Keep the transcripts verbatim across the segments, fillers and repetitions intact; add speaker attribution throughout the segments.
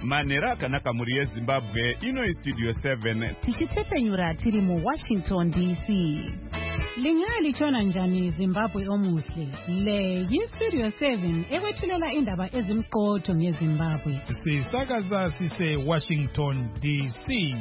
Speaker 1: manera akanaka muri yeZimbabwe. Ino iStudio seven
Speaker 2: tichitsepenyura tiri mu Washington D C. Lingali chona njani Zimbabwe omuhle. Le yiStudio seven ekwethulela indaba ezimqotho ngeZimbabwe.
Speaker 3: Sisakaza sise Washington D C.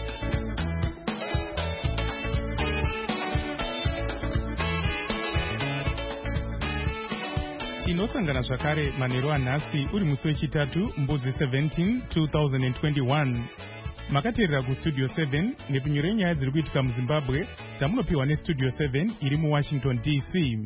Speaker 3: Tinosangana zvakare manheru anhasi uri musi wechitatu mbudzi seventeen two thousand twenty-one. Makateerera kuStudio seven nepfunyuro yenyaya dziri kuitika muZimbabwe dzamunopiwa neStudio seven iri muWashington D C.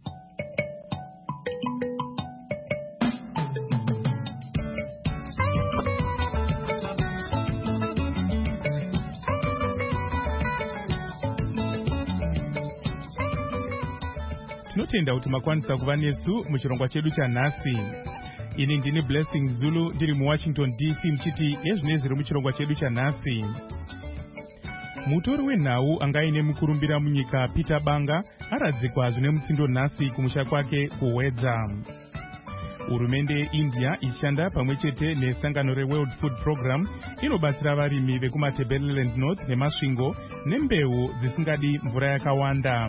Speaker 3: Tinotenda kuti makwanisa kuva nesu muchirongwa chedu chanhasi. Ini ndini Blessing Zulu ndiri muWashington D C mchiti ezvine zviri muchirongwa chedu chanhasi. Mutori wenhau anga aine mukurumbira munyika Peter Banga aradzikwa zvine mutsindo nhasi kumusha kwake kuWedza. Hurumende yeIndia ichishanda pamwe chete nesangano reWorld Food Program inobatsira varimi vekumaTebeleland North nemasvingo nembeu dzisingadi mvura yakawanda.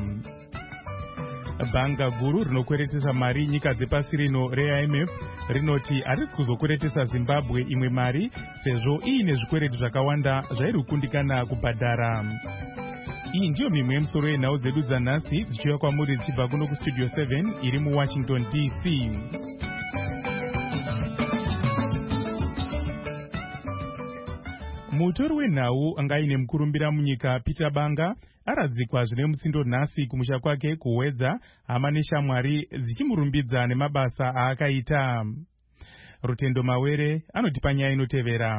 Speaker 3: Banga guru rinokweretesa mari nyika dzepasi rino re I M F rinoti harisi kuzokweretesa Zimbabwe imwe mari sezvo iine zvikwereto zvakawanda zvairi kukundikana kubhadhara. Iyi ndiyo mimwe yemusoro yenhau dzedu dzanhasi dzichiuya kwamuri dzichibva kuno kuStudio seven iri muWashington D C. Mutori wenhau anga aine mukurumbira munyika Peter Banga aradzikwa zvine mutsindo nhasi kumusha kwake kuWedza, hama neshamwari dzichimurumbidza nemabasa aakaita. Rutendo Mawere anotipa nyaya inotevera.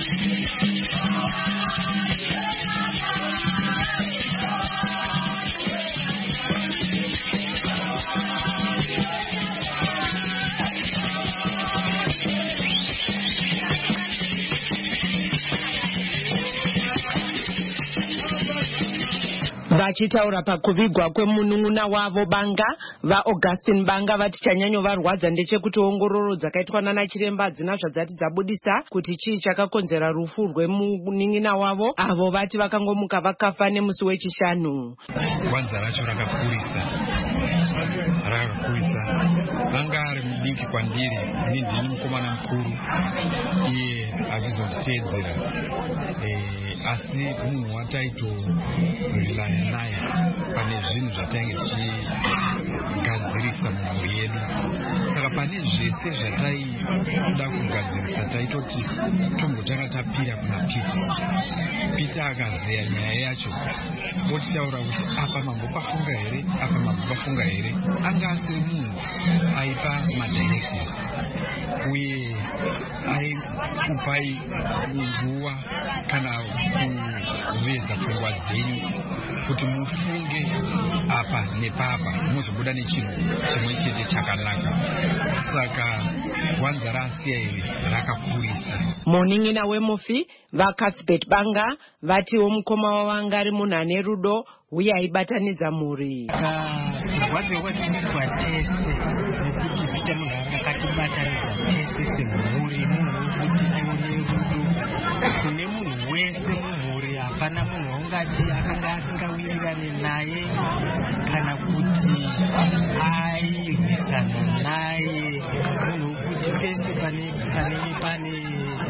Speaker 4: Vachitaura pakuvigwa kwemunun'una wavo Banga, va Augustine Banga vati chanyanyo varwadza ndechekuti ongororo dzakaitwa nana chiremba dzina zvadzati dzabudisa kuti chii chakakonzera rufu rwemunun'una wavo avo vati vakangomuka vakafa nemusi wechishanu.
Speaker 5: Gwanza racho rakakurisa rakakurisa Banga ari mudiki kwandiri, ini ndini mukomana mukuru, iye achizonditeedzera eh asi munhu wataito rilaya naye pane zvinhu zvatainge tichigadzirisa mumhuri yedu. Saka pane zvese zvataida kugadzirisa taitoti tombotanga tapira kuna Peter. Peter akazeya nyaya yacho otitaura kuti apa mambo pafunga here, apa mambo pafunga here. Anga asiri munhu aipa madirectives uye aikupai nguva kana kuveza pfungwa dzenyu kuti mufunge apa nepapa muzobuda nechinhu chimwe chete chakanaka. Saka gwanza rasiya iri rakakurisa.
Speaker 4: Munun'una wemufi vaCuthbert Banga vatiwo mukoma wavanga ari munhu ane rudo uye aibatanidza mhuri.
Speaker 6: Gwanza kwatinoitwa tese nekuti Peter munhu akatibatanidza tese semhuri, munhu wekuti aine rudo kune munhu wese mumhuri. Hapana munhu waungati akanga asingawirirane naye kana kuti airwisana naye. Munhu wekuti pese pane pane pane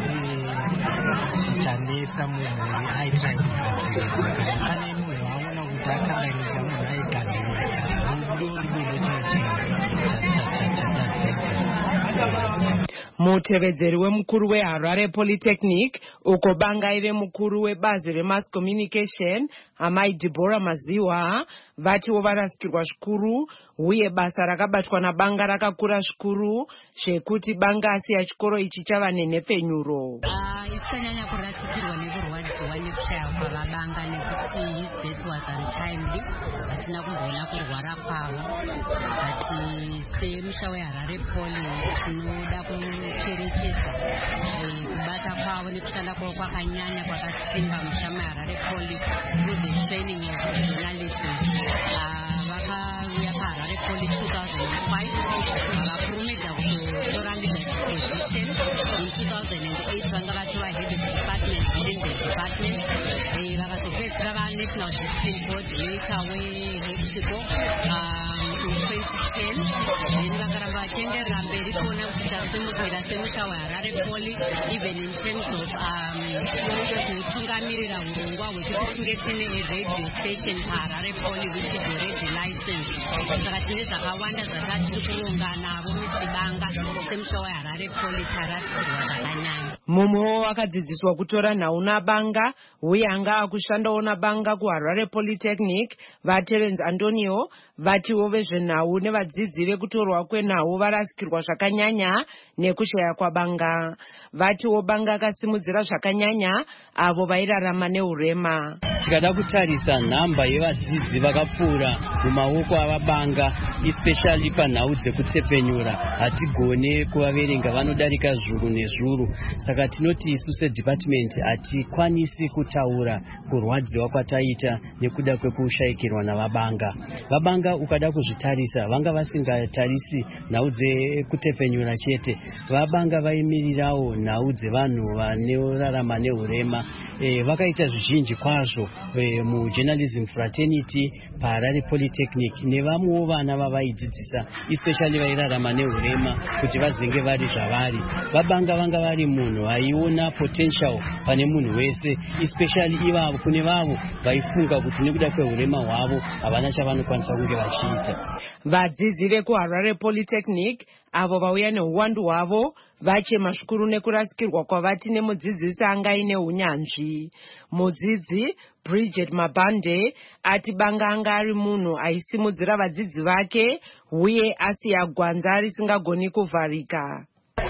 Speaker 6: chichanetsa mumhuri aitrai kugadziridza. Kana pane munhu waona kuti akanganisa munhu aigadziridza, rudo rudo ndochinochadzidza.
Speaker 4: Mutevedzeri wemukuru weHarare Polytechnic uko Banga aive mukuru webazi remass communication Amai Deborah Maziwa vatiwo varasikirwa zvikuru uye basa rakabatwa naBanga rakakura zvikuru zvekuti Banga asiya chikoro ichi chava nenhefenyuro.
Speaker 7: Isanyanya kurasikirwa nekurwadziwa nekushaya kwavaBanga nekuti his death was untimely. Hatina kumboona kurwara kwavo. Ati semusha weHarare Poly tinoda kucherechedza kubata kwavo nekushanda kwavo kwakanyanya kwakasimba musha meHarare Poly through the training of journalism. Vakauya paHarare Poly two thousand five vakakurumidza kutora leadership position. In two thousand eight vanga national district coordinator weMexico um, in twenty ten. Then vakaramba vachienderera mberi kuona kuti tasimukira semusha weHarare Poly, even in terms of kutungamirira urongwa hwekuti tinge tine radio station paHarare Poly which is already licensed. Saka tine zvakawanda zvatiri kuronga navo muchibanga semusha weHarare Poly tarasikirwa zvakanyanya.
Speaker 4: Mumwewo wakadzidziswa kutora nhau nabanga uye anga akushandawo nabanga kuHarare Polytechnic vaTerence Antonio vatiwo vezvenhau nevadzidzi vekutorwa kwenhau varasikirwa zvakanyanya nekushaya kwabanga. Vatiwo banga akasimudzira zvakanyanya avo vairarama neurema.
Speaker 8: Tikada kutarisa nhamba yevadzidzi vakapfuura mumaoko avabanga, especially panhau dzekutsepenyura, hatigone kuvaverenga, vanodarika zviuru nezviuru. Saka tinoti isu sedepartment hatikwanisi kutaura kurwadziwa kwataita nekuda kwekushayikirwa navabanga. Vabanga ukada kuzvitarisa vanga vasingatarisi nhau dzekutepenyura chete. Vabanga vaimirirawo nhau dzevanhu vanorarama neurema. E, vakaita zvizhinji kwazvo e, mujournalism fraternity paHarare Polytechnic nevamwewo vana vavaidzidzisa especially vairarama neurema kuti vazenge vari zvavari. Vabanga vanga vari munhu vaiona potential pane munhu wese, especially ivavo kune vavo vaifunga kuti nekuda kweurema hwavo havana chavanokwanisa kunge vachiita.
Speaker 4: Vadzidzi vekuHarare Polytechnic avo vauya neuwandu hwavo vachema zvikuru nekurasikirwa kwavati nemudzidzisi anga aine unyanzvi. Mudzidzi Bridget Mabande ati banga anga ari munhu aisimudzira vadzidzi vake uye asiya gwanza risingagoni kuvharika.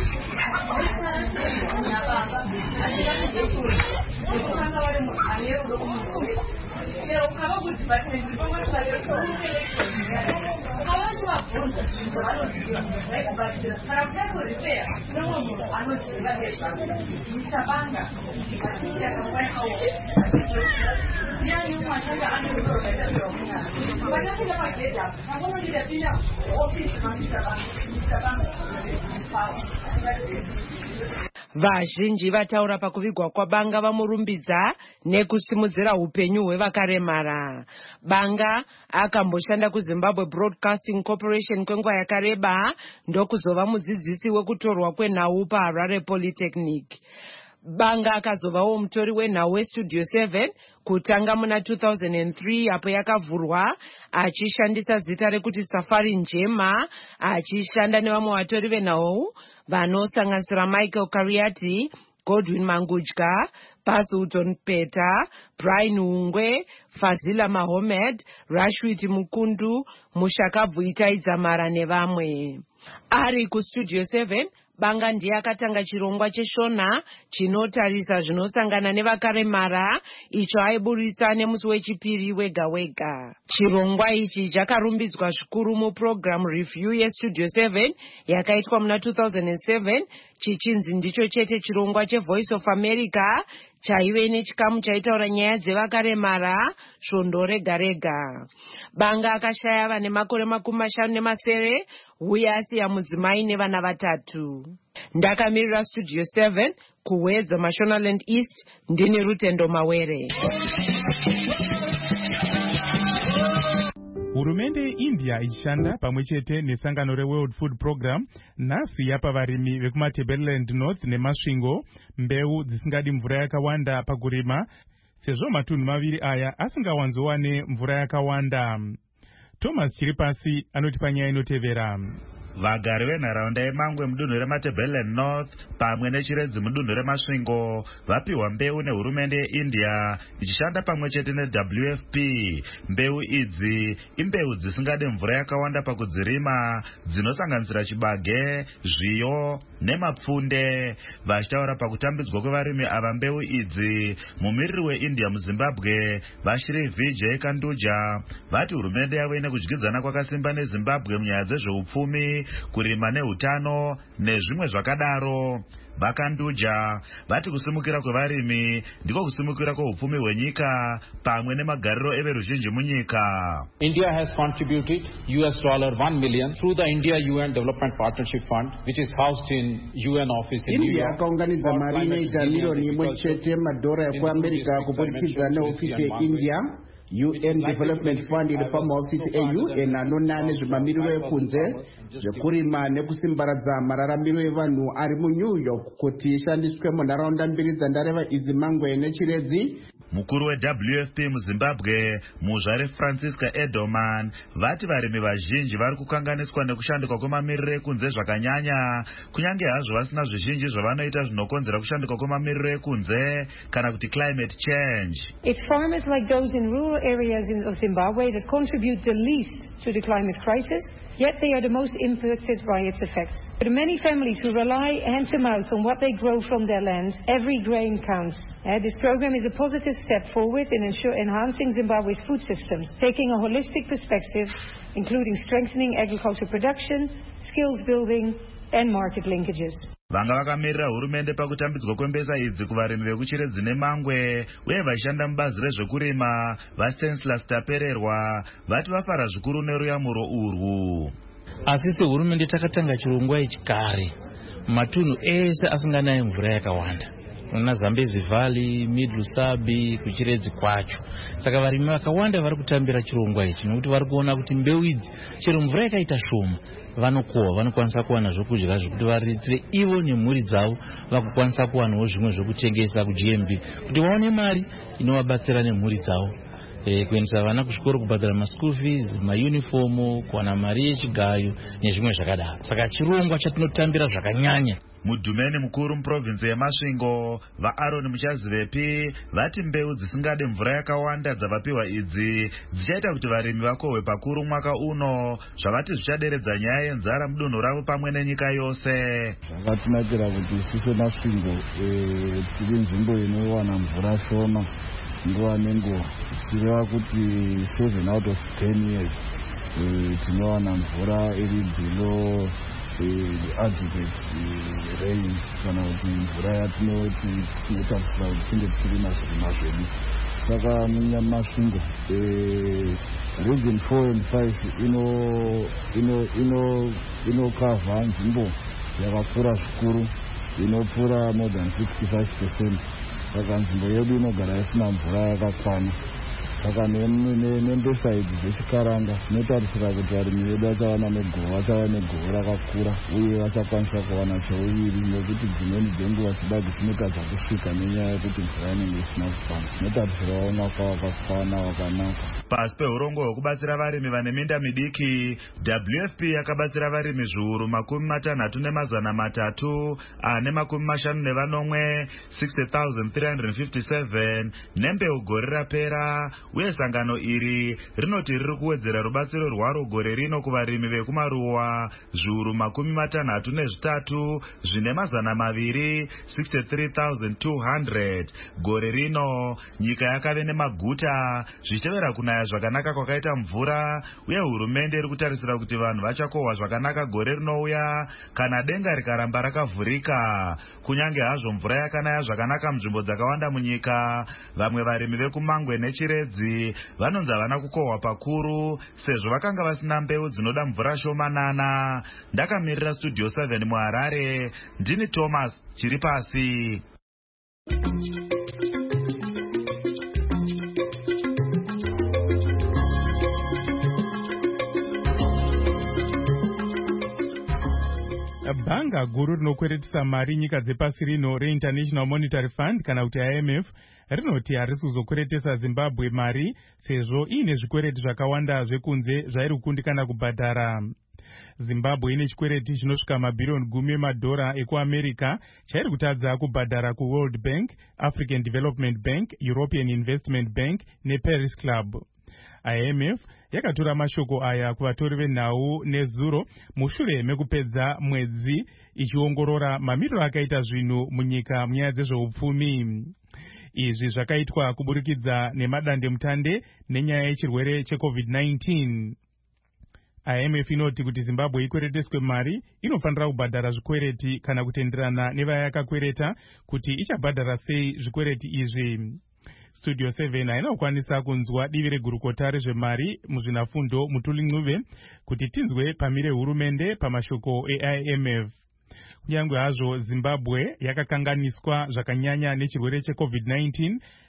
Speaker 4: Vazhinji vataura pakuvigwa kwabanga vamurumbidza nekusimudzira upenyu hwevakaremara. Banga akamboshanda kuZimbabwe Broadcasting Corporation kwenguva yakareba ndokuzova mudzidzisi wekutorwa kwenhau paHarare Polytechnic. Banga akazovawo mutori wenhau weStudio seven kutanga muna two thousand three apo yakavhurwa, achishandisa zita rekuti Safari Njema, achishanda nevamwe vatori venhau vanosanganisira Michael Kariati, Godwin Mangudya, Pazilton Peta, Brian Ungwe, Fazila Mahomed, Rashwit Mukundu, Mushakabvu Itaidzamara nevamwe. Ari kuStudio seven, Banga ndiye akatanga chirongwa cheshona chinotarisa zvinosangana nevakaremara, icho aiburisa nemusi wechipiri wega wega. Chirongwa ichi chakarumbidzwa zvikuru muprogram review yeStudio seven yakaitwa muna two thousand seven, chichinzi ndicho chete chirongwa cheVoice of America chaive nechikamu chaitaura nyaya dzevakaremara svondo rega rega. Banga akashaya vane makore makumi mashanu nemasere uye asiya mudzimai nevana vatatu. Ndakamirira Studio seven kuwedza Mashonaland East, ndini Rutendo Mawere.
Speaker 3: Hurumende yeIndia ichishanda pamwechete nesangano reWorld Food Program nhasi yapa varimi vekumaTebeleland North nemasvingo mbeu dzisingadi mvura yakawanda pakurima, sezvo matunhu maviri aya asingawanzowane mvura yakawanda. Thomas Chiripasi anoti panyaya inotevera.
Speaker 1: Vagari venharaunda yeMangwe mudunhu remaTebeleland North pamwe neChiredzi mudunhu remasvingo vapiwa mbeu nehurumende yeIndia ichishanda pamwe chete neW F P. Mbeu idzi imbeu dzisingade mvura yakawanda pakudzirima, dzinosanganisira chibage, zviyo nemapfunde. Vachitaura pakutambidzwa kwevarimi ava mbeu idzi, mumiriri weIndia muZimbabwe Vashiri Vijay Kanduja vati hurumende yavo ine kudyidzana kwakasimba neZimbabwe munyaya dzezveupfumi, kurima neutano nezvimwe zvakadaro. Vakanduja vati kusimukira kwevarimi ndiko kusimukira kweupfumi hwenyika pamwe nemagariro everuzhinji munyika.
Speaker 9: India has contributed U S dollar one million through the India U N Development Partnership Fund, which is housed in U N office in New York.
Speaker 10: India akaunganidza mari inoita milioni imwe chete madhora ekuAmerika kubudikidza neofisi yeIndia U N Development Fund iri pamahofisi e-U N anona nezvemamiriro ekunze zvekurima nekusimbaradza mararamiro evanhu ari muNew York kuti ishandiswe munharaunda mbiri dzandareva idzi Mangwe neChiredzi.
Speaker 1: Mukuru we-W F P muZimbabwe muzvare Francisca Edelman vati varimi vazhinji vari kukanganiswa nekushandikwa kwemamiriro ekunze zvakanyanya, kunyange hazvo vasina zvizhinji zvavanoita zvinokonzera kushandikwa kwemamiriro ekunze kana kuti climate change.
Speaker 11: It's farmers like those in rural areas in Zimbabwe that contribute the least to the climate crisis, yet they are the most impacted by its effects. For the many families who rely hand to mouth on what they grow from their lands, every grain counts. Uh, this program is a positive step forward in ensure enhancing Zimbabwe's food systems, taking a holistic perspective, including strengthening agricultural production, skills building, and market linkages.
Speaker 1: Vanga vakamirira hurumende pakutambidzwa kwembesa idzi kuvarimi vekuChiredzi neMangwe uye vashanda mubazi rezvekurima vaStanislaus Tapererwa vati vafara zvikuru neruyamuro urwu.
Speaker 12: Asi sehurumende takatanga chirongwa ichi kare matunhu ese asinganayi mvura yakawanda kuna Zambezi Valley, Midlusabi, kuChiredzi kwacho. Saka varimi vakawanda vari kutambira chirongwa ichi nokuti vari kuona kuti mbeu idzi chero mvura yakaita shoma vanokohwa vanokwanisa kuwana zvokudya zvokuti variritire ivo nemhuri dzavo vakukwanisa kuwanawo zvimwe zvokutengesa kuG M B kuti vaone mari inovabatsira nemhuri dzavo. E, kuendesa vana kuzvikoro, kubhadhara maschool fees, mauniform, kuwana mari yechigayo nezvimwe zvakadaro. Saka chirongwa chatinotambira zvakanyanya.
Speaker 1: Mudhumeni mukuru muprovinsi yeMasvingo vaAron Muchazivepi vati mbeu dzisingade mvura yakawanda dzavapiwa idzi dzichaita kuti varimi vakohwe pakuru mwaka uno, zvavati zvichaderedza nyaya yenzara mudunhu ravo pamwe nenyika yose.
Speaker 13: Zvakatinakira kuti isusu Masvingo e, tiri nzvimbo inowana mvura shoma nguva nenguva, zvireva kuti seven out of ten years e, tinowana mvura iri below adequate rain kana kuti mvura yatinoti tinotarisira kuti tinge tirina zvirima zvedu. Saka muNyamasvingo region four and five ino ino ino inokavha nzvimbo yakakura zvikuru inopfuura more than sixty-five percent. Saka nzvimbo yedu inogara isina mvura yakakwana. Saka nembesa idzi dzechikaranga tinotarisira kuti varimi vedu vachawana negohwo vachava negohwo rakakura uye vachakwanisa kuwana cheuviri, nekuti dzimweni dzenguva chibage chinotadza kusvika nenyaya yekuti mvura inenge isina kukwana. Tinotarisira mwaka wakakwana wakanaka.
Speaker 1: Pasi peurongo hwekubatsira varimi vane minda midiki, W F P yakabatsira varimi zviuru makumi matanhatu nemazana matatu ane makumi mashanu nevanomwe sixty thousand three hundred fifty-seven nembeu gore rapera, uye sangano iri rinoti riri kuwedzera rubatsiro rwaro gore rino kuvarimi vekumaruwa zviuru makumi matanhatu nezvitatu zvine mazana maviri sixty-three thousand two hundred. Gore rino nyika yakave nemaguta zvichitevera kunaya zvakanaka kwakaita mvura, uye hurumende iri kutarisira kuti vanhu vachakohwa zvakanaka gore rinouya kana denga rikaramba rakavhurika. Kunyange hazvo mvura yakanaya zvakanaka munzvimbo dzakawanda munyika, vamwe varimi vekuMangwe neChiredzi vanonzi havana kukohwa pakuru sezvo vakanga vasina mbeu dzinoda mvura shomanana. Ndakamirira Studio seven muHarare, ndini Thomas Chiripasi.
Speaker 3: Bhanga guru rinokweretesa mari nyika dzepasi rino reInternational Monetary Fund kana kuti I M F rinoti harisi kuzokweretesa Zimbabwe mari sezvo iine zvikwereti zvakawanda zvekunze zvairi kukundikana kubhadhara. Zimbabwe ine chikwereti chinosvika mabhirioni gumi emadhora ekuAmerica chairi kutadza kubhadhara kuWorld Bank, African Development Bank, European Investment Bank neParis Club. I M F yakatora mashoko aya kuvatori venhau nezuro mushure mekupedza mwedzi ichiongorora mamiriro akaita zvinhu munyika munyaya dzezveupfumi. Izvi zvakaitwa kuburikidza nemadandemutande nenyaya yechirwere cheCovid nineteen. I M F inoti kuti Zimbabwe ikwereteswe mari inofanira kubhadhara zvikwereti kana kutenderana nevaya yakakwereta kuti ichabhadhara sei zvikwereti izvi. Studio seven haina kukwanisa kunzwa divi regurukota rezvemari muzvinafundo Mutuli Ncube kuti tinzwe pamire hurumende pamashoko e-I M F. Kunyange hazvo Zimbabwe yakakanganiswa zvakanyanya nechirwere cheCovid nineteen,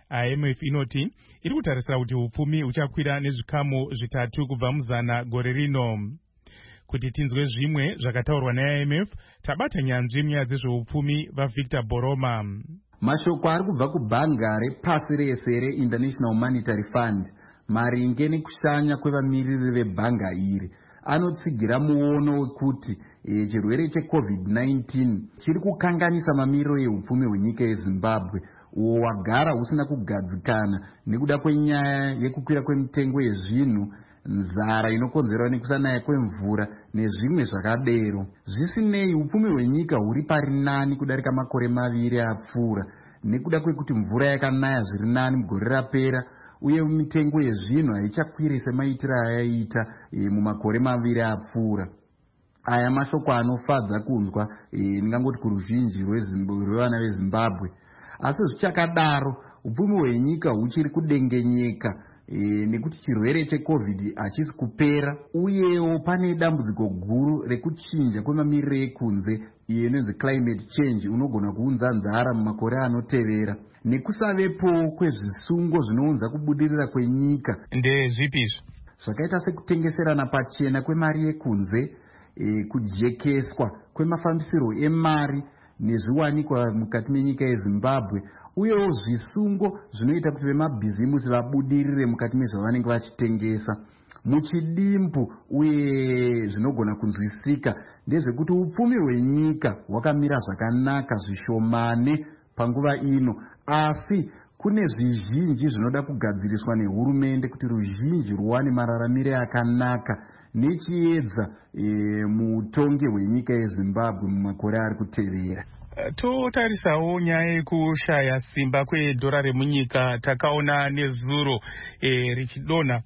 Speaker 3: I M F inoti iri kutarisira kuti upfumi huchakwira nezvikamu zvitatu kubva muzana gore rino. Kuti tinzwe zvimwe zvakataurwa na-I M F, tabata nyanzvi munyaya dzezveupfumi vaVictor Boroma.
Speaker 14: Mashoko ari kubva kubhanga repasi rese reInternational Monetary Fund maringe nekushanya kwevamiriri vebhanga iri anotsigira muono wekuti e, chirwere cheCovid nineteen chiri kukanganisa mamiriro eupfumi hwenyika yeZimbabwe uwo wagara husina kugadzikana nekuda kwenyaya yekukwira kwemitengo yezvinhu, nzara inokonzerwa nekusanaya kwemvura nezvimwe zvakadero. Zvisinei, upfumi hwenyika huri pari nani kudarika makore maviri apfuura nekuda kwekuti mvura yakanaya zviri nani mugore rapera uye mitengo yezvinhu haichakwiri semaitiro ayaita e, mumakore maviri apfuura. Aya mashoko anofadza kunzwa e, ndingangoti kuruzhinji rwevana veZimbabwe. Asi zvichakadaro, upfumi hwenyika huchiri kudengenyeka e, nekuti chirwere cheCovid hachisi kupera, uyewo pane dambudziko guru rekuchinja kwemamiriro ekunze iyo inonzi climate change unogona kuunza nzara mumakore anotevera, nekusavepo kwezvisungo zvinounza kubudirira kwenyika.
Speaker 3: Ndezvipi izvo?
Speaker 14: Zvakaita sekutengeserana pachena kwemari yekunze, e, kujekeswa kwemafambisiro emari nezviwanikwa mukati menyika yeZimbabwe, uyewo zvisungo zvinoita kuti vemabhizimusi vabudirire mukati mezvavanenge vachitengesa. Muchidimbu uye zvinogona kunzwisika ndezvekuti upfumi hwenyika hwakamira zvakanaka zvishomane panguva ino, asi kune zvizhinji zvinoda kugadziriswa nehurumende kuti ruzhinji ruwane mararamire akanaka nechiedza e, mutonge hwenyika yeZimbabwe mumakore ari kutevera.
Speaker 3: Totarisawo nyaya yekushaya simba kwedhora remunyika. Takaona nezuro e, richidonha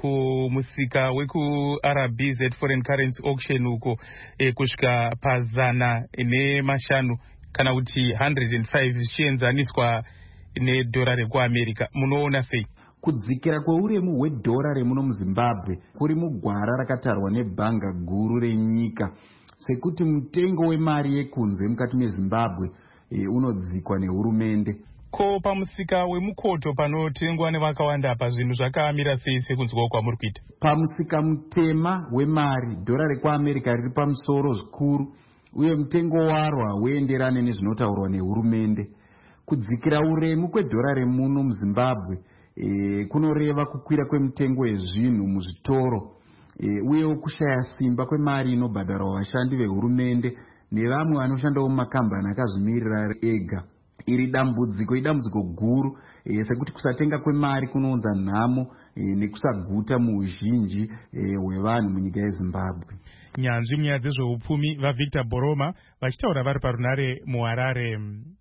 Speaker 3: kumusika wekuR B Z foreign currency auction uko e, kusvika pazana nemashanu kana kuti one hundred five zvichienzaniswa nedhora rekuAmerica. Munoona sei?
Speaker 14: Kudzikira kweuremu hwedhora remuno muZimbabwe kuri mugwara rakatarwa nebhanga guru renyika, sekuti mutengo wemari yekunze mukati meZimbabwe e, unodzikwa nehurumende.
Speaker 3: Ko pamusika wemukoto panotengwa nevakawanda apa zvinhu zvakamira sei sekunzwa kwamuri kuita?
Speaker 14: Pamusika mutema wemari dhora rekuAmerica riri pamusoro zvikuru, uye mutengo waro hauenderane nezvinotaurwa nehurumende. Kudzikira uremu kwedhora remuno muZimbabwe e, kunoreva kukwira kwemitengo yezvinhu muzvitoro, e, uyewo kushaya simba kwemari inobhadharwa vashandi vehurumende nevamwe vanoshandawo mumakambani akazvimirira ega. Iri dambudziko idambudziko guru e, sekuti kusatenga kwemari kunounza nhamo e, nekusaguta muuzhinji hwevanhu e, munyika yeZimbabwe.
Speaker 3: Nyanzvi munyaya dzezveupfumi vaVictor Boroma vachitaura vari parunare muHarare.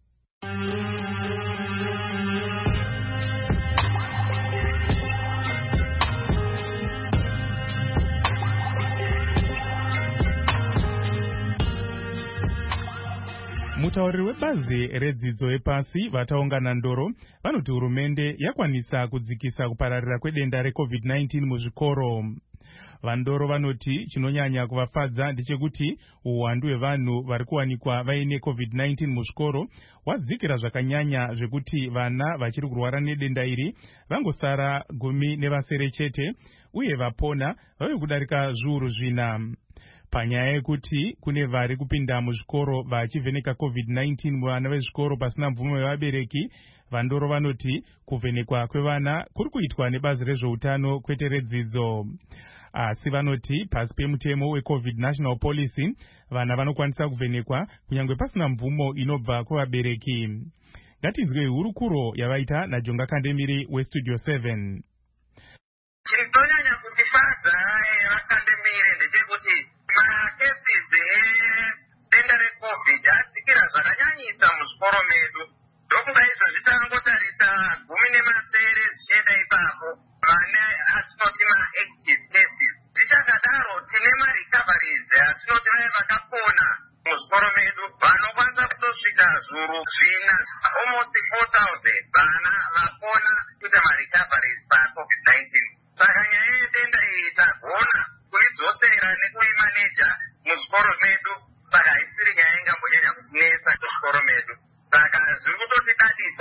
Speaker 3: Mutauriri webazi redzidzo yepasi vataungana ndoro vanoti hurumende yakwanisa kudzikisa kupararira kwedenda reCovid nineteen muzvikoro. Vandoro vanoti chinonyanya kuvafadza ndechekuti uwandu hwevanhu vari kuwanikwa vaine COVID nineteen muzvikoro wadzikira zvakanyanya zvekuti vana vachiri kurwara nedenda iri vangosara gumi nevasere chete uye vapona vave kudarika zviuru zvina. Panyaya yekuti kune vari kupinda muzvikoro vachivheneka COVID nineteen muvana vezvikoro pasina mvumo yevabereki, vandoro vanoti kuvhenekwa kwevana kuri kuitwa nebazi rezveutano kwete redzidzo. Asi vanoti pasi pemutemo weCovid National Policy vana vanokwanisa kuvhenekwa kunyange pasina mvumo inobva kuvabereki. Ngatinzwe hurukuro yavaita naJonga Kandemiri weStudio seven.
Speaker 15: Chirikonyanya kutifadza vakandemiri ndechekuti makesis edenda reCovid adzikira zvakanyanyisa muzvikoro medu. Ndokuda izvozvi tangotarisa gumi nemasere zvichienda ipapo vane atinoti maactive cases. Zvichakadaro tine marecoveries atinoti vaya vakapona muzvikoro medu vanokwanisa kutosvika zviuru zvina, almost four thousand vana vapona kuita marecoveries paCovid nineteen. Saka nyaya yedenda iyi tagona kuidzosera nekuimaneja muzvikoro medu, saka haisiri nyaya ingambonyanya kutinetsa muzvikoro medu. Saka zviri kutotidadisa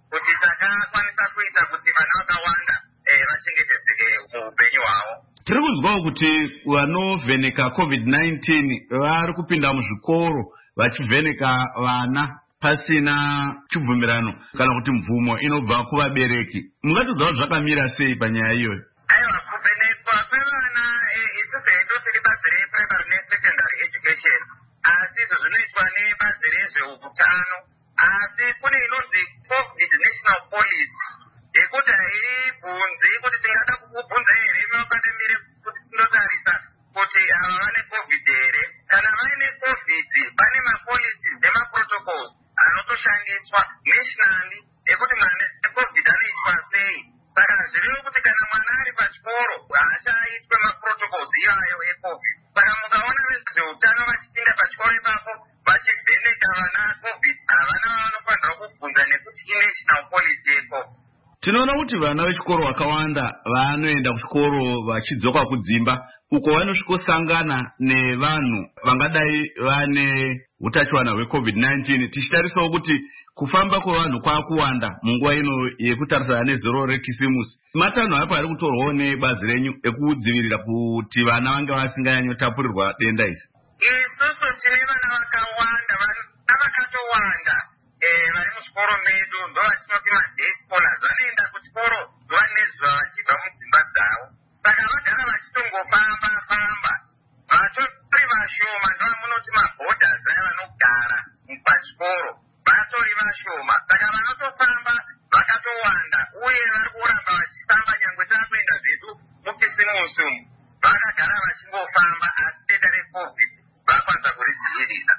Speaker 15: kuti takakwanisa kuita kuti vana vakawanda vachengetedzeke muupenyu hwavo.
Speaker 16: Tiri kuzwawo kuti vanovheneka covid nineteen vari kupinda muzvikoro vachivheneka vana pasina chibvumirano kana kuti mvumo inobva kuvabereki. Mungatidzawo zvakamira sei panyaya iyoyo?
Speaker 15: Aiwa, kuvhenekwa kwevana isusu hedu tiri bazi reprimary nesecondary education, asi izvo zvinoitwa nebazi rezveutano, asi kune inonzi covid national policy yekuti haibvunzi kuti tingada kukubvunza here mapandemire kuti tinotarisa kuti ava vane covid here. Kana vaine covid pane mapolicies nemaprotocols anotoshandiswa nationally ekuti mwana covid anoitwa sei. Saka zvirevo kuti kana mwana ari pachikoro haachaitwe maprotocols iwayo ecovid. Saka mukaona vezveutano vachipinda pachikoro ipapo vachivheneka vana covid, havana vanofanira kubvunza nekuti inational policy yecovid.
Speaker 16: Tinoona kuti vana vechikoro vakawanda vanoenda kuchikoro vachidzoka kudzimba uko vanosvikosangana nevanhu vangadai vane utachiwana hwecovid nineteen, tichitarisawo kuti kufamba kwevanhu kwakuwanda munguva ino yekutarisana nezero rekisimusi. Matanho apo ari kutorwawo nebazi renyu ekudzivirira kuti vana vange vasinganyanyotapurirwa denda iri?
Speaker 15: Isusu tine vana vakawanda, vana vakatowanda vari muchikoro medu, ndo vatinoti maday scholars. Vanoenda kuchikoro zuva nezuva vachibva mudzimba dzavo, saka vagara vachitongofamba famba. Vatori vashoma ndovamunoti maborders aya vanogara pachikoro vatori vashoma, saka vanotofamba vakatowanda uye vari kuramba vachifamba. Nyangwe taakuenda zvedu mukisimusi umu vakagara vachingofamba, asi denda recovid vakwanisa kuridzivirira.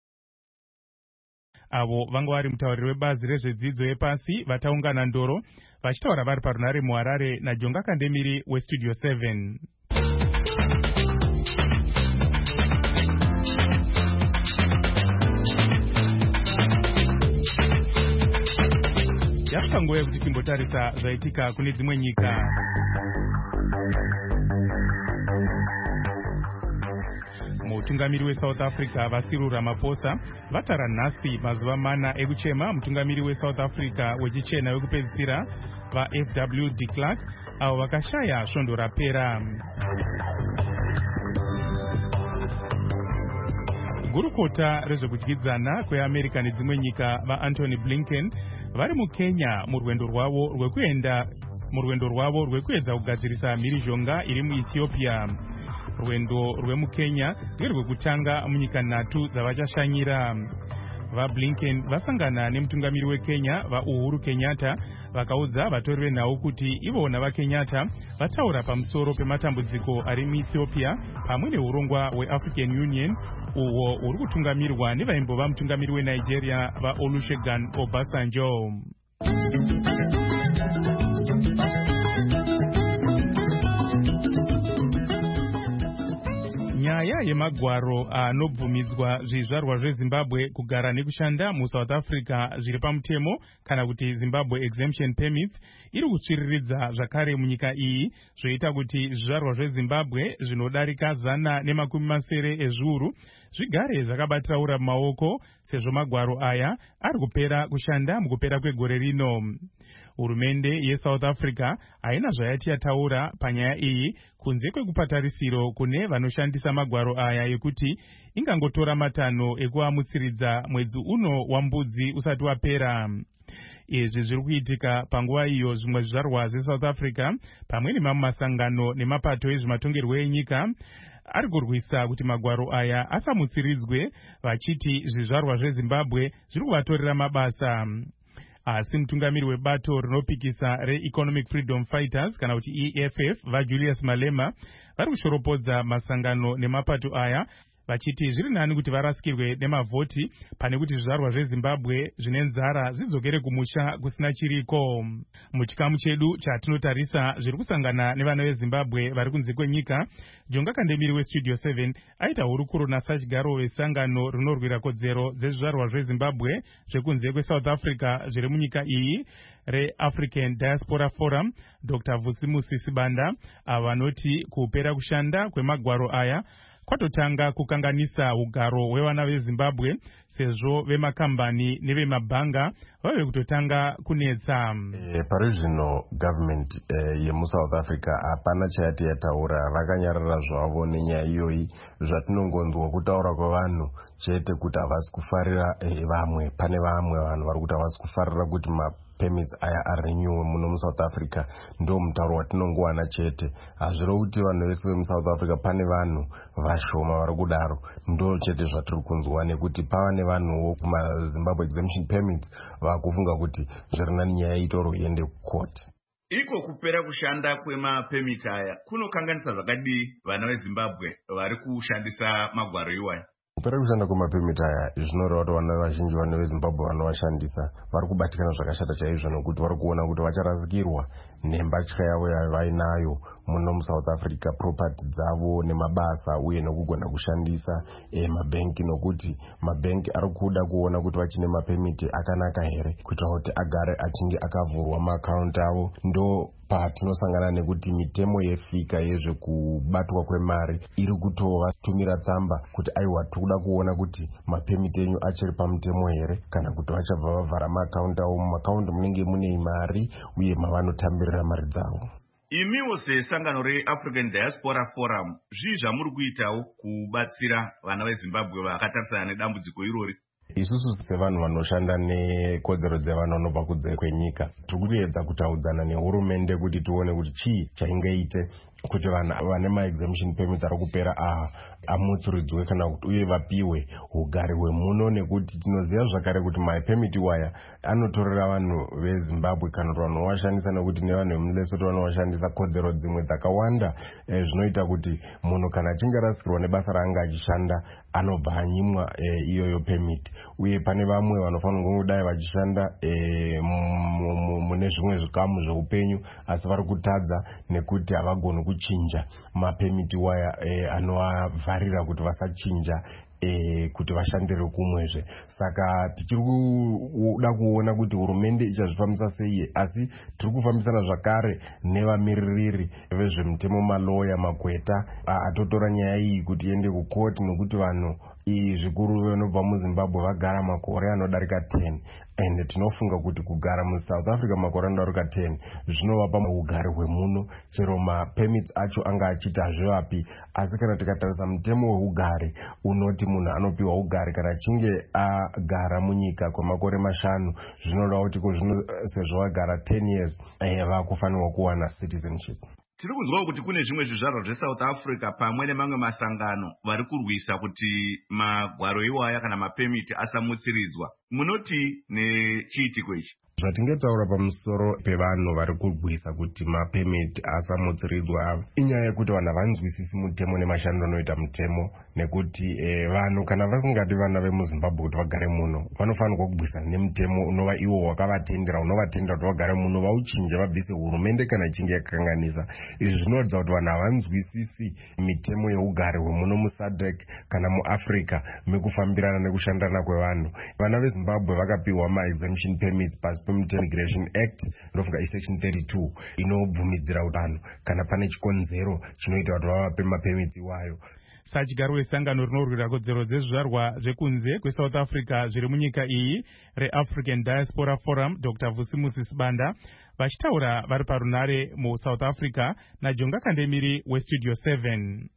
Speaker 3: Avo vanga vari mutauriri webazi rezvedzidzo yepasi vataungana Ndoro vachitaura vari parunare muHarare naJonga Kandemiri weStudio seven. Yasvika nguva yekuti timbotarisa zvaitika kune dzimwe nyika. Mutungamiri weSouth Africa Cyril Ramaphosa vatara nhasi mazuva mana ekuchema mutungamiri weSouth Africa wechichena wekupedzisira vaF W de Klerk avo vakashaya svondo rapera. Gurukota rezvekudyidzana kweAmerica nedzimwe nyika vaAntony Blinken vari muKenya murwendo rwavo rwekuenda murwendo rwavo rwekuedza kugadzirisa mhirizhonga iri muEthiopia. Rwendo rwemukenya nderwekutanga munyika nhatu dzavachashanyira. VaBlinken vasangana nemutungamiri weKenya vaUhuru Kenyatta vakaudza vatori venhau kuti ivo navaKenyatta vataura pamusoro pematambudziko ari muEthiopia pamwe neurongwa hweAfrican Union uwo uri kutungamirwa nevaimbova mutungamiri weNigeria vaOlusegun Obasanjo. Nyaya yemagwaro anobvumidzwa zvizvarwa zveZimbabwe kugara nekushanda muSouth Africa zviri pamutemo kana kuti Zimbabwe Exemption Permits iri kutsviriridza zvakare munyika iyi, zvoita kuti zvizvarwa zveZimbabwe zvinodarika zana nemakumi masere ezviuru zvigare zvakabatiraura mumaoko sezvo magwaro aya ari kupera kushanda mukupera kwegore rino. Hurumende yeSouth Africa haina zvayati yataura panyaya iyi kunze kwekupatarisiro kune vanoshandisa magwaro aya yekuti ingangotora matanho ekuamutsiridza mwedzi uno wambudzi usati wapera. Izvi zviri kuitika panguva iyo zvimwe zvizvarwa zveSouth Africa pamwe nemamwe masangano nemapato ezvematongerwo enyika ari kurwisa kuti magwaro aya asamutsiridzwe, vachiti zvizvarwa zveZimbabwe zviri kuvatorera mabasa. Asi mutungamiri webato rinopikisa reEconomic Freedom Fighters kana kuti E F F vaJulius Malema vari kushoropodza masangano nemapato aya vachiti zviri nani kuti varasikirwe nemavhoti pane kuti zvizvarwa zveZimbabwe zvine nzara zidzokere kumusha kusina chiriko. Muchikamu chedu chatinotarisa zviri kusangana nevana veZimbabwe vari kunze kwenyika, Jonga Kandemiri weStudio seven aita hurukuro nasachigaro vesangano rinorwira kodzero dzezvizvarwa zveZimbabwe zvekunze kweSouth Africa zviri munyika iyi reAfrican Diaspora Forum, Doctor Vusimusi Sibanda, avanoti kupera kushanda kwemagwaro aya kwatotanga kukanganisa ugaro hwevana vezimbabwe sezvo vemakambani nevemabhanga vave kutotanga kunetsa.
Speaker 17: E, pari zvino government e, yemusouth africa hapana chayati yataura, vakanyarara zvavo nenyaya iyoyi. Zvatinongonzwa kutaura kwevanhu chete kuti havasi kufarira e, vamwe pane vamwe vanhu vari kuti havasi kufarira kuti ma permits aya arenew muno muSouth Africa, ndo mutauro watinongowana chete. Hazviro kuti vanhu vese vemuSouth Africa pane vanhu vashoma vari kudaro, ndo chete zvatiri kunzwa, nekuti pava nevanhuwo kumaZimbabwe exemption permits vakufunga kuti zvirina nyaya itoro iende kucourt.
Speaker 16: Iko kupera kushanda kwemapemiti aya kunokanganisa zvakadii vana veZimbabwe vari kushandisa magwaro iwaya?
Speaker 17: Kupera kushanda kwemapemiti aya zvinoreva kuti vana vazhinji vana veZimbabwe vanovashandisa vari kubatikana zvakashata chaizvo, nekuti vari kuona kuti vacharasikirwa nembatya yavo yavainayo muno muSouth Africa, property dzavo nemabasa uye nekugona kushandisa e, mabhenki, nokuti mabhenki ari kuda kuona kuti vachine mapemiti akanaka here kuitira kuti agare achinge akavhurwa maakaunti avo. Ndo patinosangana nekuti mitemo yefika yezvekubatwa kwemari iri kutovatumira tsamba kuti aiwa tikuda kuona kuti mapemiti enyu achiri pamutemo here kana kuti vachabva vavhara maakaunti avo. Mumaakaunti munenge mune mari uye mavanotambirira mari dzavo.
Speaker 16: Imiwo sesangano reAfrican Diaspora Forum, zvii zvamuri kuitawo kubatsira vana veZimbabwe vakatarisana nedambudziko irori?
Speaker 17: Isusu sevanhu vanoshanda nekodzero dzevanhu vanobva kunze kwenyika tiri kuedza kutaudzana nehurumende kuti tione kuti chii chaingaite kuti vanhu vane maexemption permits ari kupera aha amutsuridzwe kana kuti uye vapiwe ugari hwemuno, nekuti tinoziva zvakare kuti mapemiti waya anotorera vanhu veZimbabwe kana kuti vanhu vashandisa, nekuti nevanhu vemuLesotho vanovashandisa kodzero dzimwe dzakawanda. E, zvinoita kuti munhu kana achinge arasikirwa nebasa raanga achishanda anobva anyimwa e, iyoyo pemiti, uye pane vamwe vanofanira kungodai vachishanda e, mune zvimwe zvikamu zveupenyu asi vari kutadza nekuti havagoni kuchinja mapemiti waya e, anovavharira kuti vasachinja E, kuti vashandire kumwezve. Saka tichiri kuda kuona kuti hurumende ichazvifambisa sei, asi tiri kufambisana zvakare nevamiririri vezvemutemo, maloya, makweta atotora nyaya iyi kuti iende kukoti, nekuti vanhu zvikuru vanobva muZimbabwe vagara makore anodarika ten, ende tinofunga kuti kugara muSouth Africa makore anodarika ten zvinovapa ugari hwemuno, chero mapemits acho anga achiti hazvivapi. Asi kana tikatarisa mutemo weugari unoti munhu anopiwa ugari kana achinge agara munyika kwemakore mashanu, zvinoda kuti zvino sezvo vagara ten years eh, vakufanirwa kuwana citizenship.
Speaker 16: Tiri kunzwa kuti kune zvimwe zvizvarwa zveSouth Africa pamwe nemamwe masangano vari kurwisa kuti magwaro iwaya kana mapemiti asamutsiridzwa. Munoti nechiitiko ichi?
Speaker 17: Zvatingetaura pamusoro pevanhu vari kurwisa kuti mapemiti asamutsiridzwa inyaya yekuti vanhu havanzwisisi mutemo nemashandiro anoita mutemo, nekuti e, vanhu kana vasingadi vana vemuZimbabwe kuti vagare muno vanofanirwa kurwisana nemutemo unova iwo wakavatendera, unovatendera kuti vagare muno, vauchinje vabvise hurumende kana ichinge yakakanganisa. Izvi zvinoratidza kuti vanhu havanzwisisi mitemo yeugare hwemuno muSADC kana muAfrica mekufambirana nekushandirana kwevanhu. Vana veZimbabwe vakapiwa ma-exemption permits pasi Immigration Act ndofunga isection thirty-two inobvumidzira vanhu kana pane chikonzero chinoita kuti vavape mapemiti iwayo.
Speaker 3: Sachigaro wesangano rinorwira kodzero dzezvizvarwa zvekunze kweSouth Africa zviri munyika iyi reAfrican Diaspora Forum, Doctor Vusimusi Sibanda, vachitaura vari parunare muSouth Africa naJonga Kandemiri weStudio seven.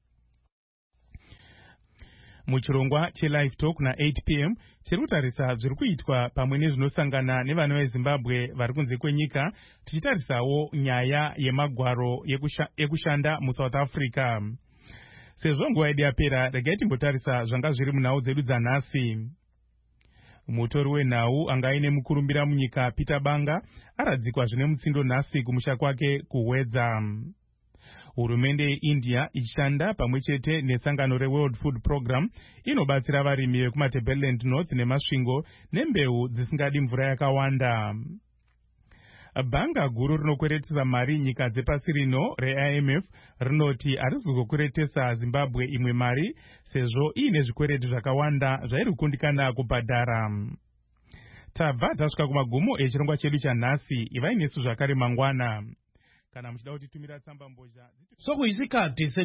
Speaker 3: Muchirongwa cheLive Talk na eight p m tiri kutarisa zviri kuitwa pamwe nezvinosangana nevana veZimbabwe vari kunze kwenyika, tichitarisawo nyaya yemagwaro ekushanda muSouth Africa. Sezvo nguva yedu yapera, regai timbotarisa zvanga zviri munhau dzedu dzanhasi. Mutori wenhau anga aine mukurumbira munyika Peter Banga aradzikwa zvine mutsindo nhasi kumusha kwake kuhwedza. Hurumende yeIndia ichishanda pamwe chete nesangano reWorld Food Program inobatsira varimi vekumaTebeleland North nemasvingo nembeu dzisingadi mvura yakawanda. Bhanga guru rinokweretesa mari nyika dzepasi rino reI M F rinoti harisi kuzokweretesa Zimbabwe imwe mari sezvo iine zvikwereti zvakawanda zvairi kukundikana kubhadhara. Tabva tasvika kumagumo echirongwa chedu chanhasi. Ivai nesu zvakare mangwana. Kana muchida kutitumira tsamba mbozha
Speaker 18: sokuisikati